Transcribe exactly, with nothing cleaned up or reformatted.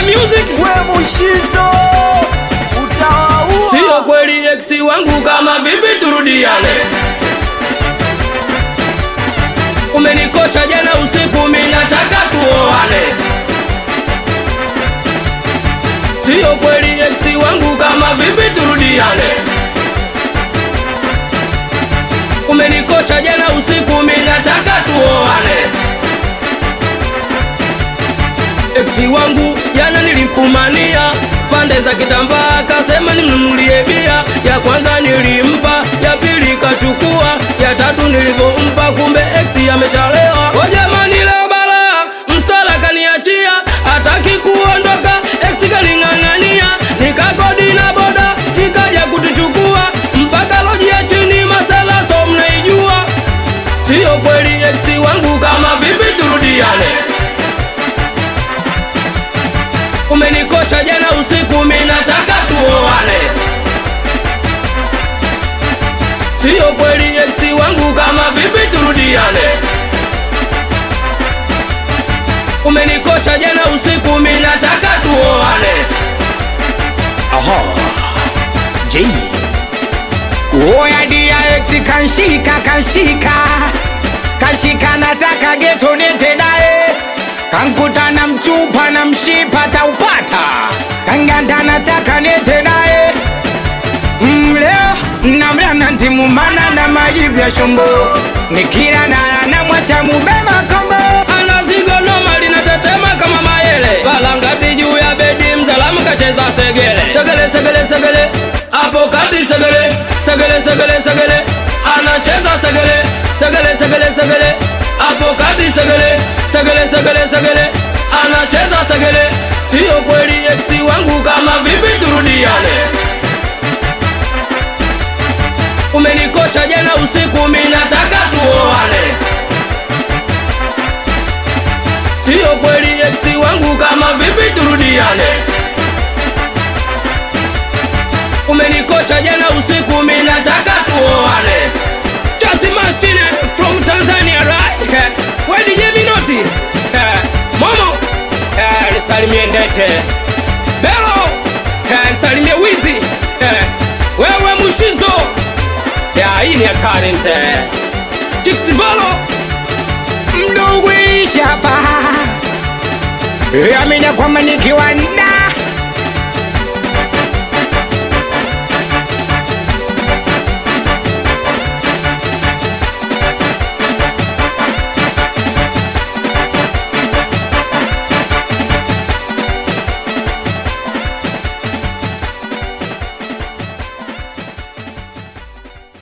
music. We Mushizo utawaua. Sio kweli ex wangu, kama vipi turudiane? Umenikosha jana usiku, mimi nataka tuoane. Sio kweli ex wangu, kama vipi turudiane? Umenikosha jana usiku, mimi nataka tuoane. Ex wangu jana nilimfumania pande za kitambaa, kasema nimnunulie bia. Ya kwanza nilimpa, ya pili kachukua, ya tatu nilipompa kumbe ex ameshalewa. O jamani la bala, msala kaniachia, hataki kuondoka, ex kaling'ang'ania. Nikakodi na boda, ikaja kutuchukua mpaka loji ya chini, masala so mnaijua. Sio kweli ex wangu, kama vipi turudiane? Umenikosha jana usiku, mimi nataka tuoane. Sio kweli ex wangu, kama vipi turudiane? Umenikosha jana usiku, mimi nataka tuoane. Aha J Oya dia ex kanshika kanshika Kashika nataka geto nete dae. Kankuta na mchupa na mshipa taupata. Kanganda nataka nete nae. Mleo namla nantimu mana na majibu ya shombo. Nikira na na mwacha mubema kombo. Anazigo noma linatetema kama mayele. Balangati juu ya bedi, mzalamu kacheza segele. Segele segele segele, hapo kati segele. Segele segele segele, anacheza segele. Segele segele segele, hapo kati segele. Segele segele segele, anacheza segele. Sio kweli ex wangu, kama vipi turudiane? Umenikosha jana usiku, mimi nataka tuoane. Sio kweli ex wangu, kama vipi turudiane? Umenikosha jana usiku, mimi nataka tuoane. Just machine from Tanzania, right? Where did you Minoti? Uh, Momo, uh, nisalimie Ndete Belo, uh, nisalimie Wizi, uh, wewe Mushizo. Ya hii ni hatari mte Chixivalo Mdogo ilishapa. Yamina kwa maniki wanda